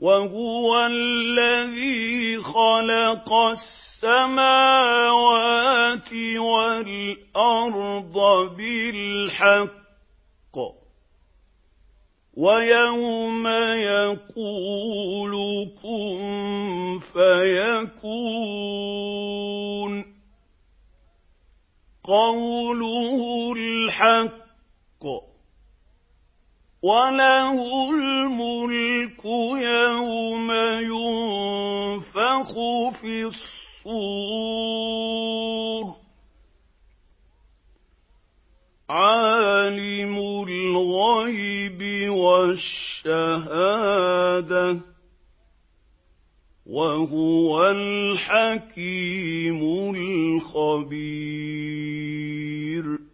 وَهُوَ الَّذِي خَلَقَ السَّمَاوَاتِ وَالْأَرْضَ بِالْحَقِّ ۖ وَيَوْمَ يَقُولُ كُن فَيَكُونُ قَوْلُهُ الْحَقُّ ۚ وَلَهُ الْمُلْكُ يَوْمَ يُنفَخُ فِي الصُّورِ ۚ عَالِمُ الْغَيْبِ وَالشَّهَادَةِ ۚ وَهُوَ الْحَكِيمُ الْخَبِيرُ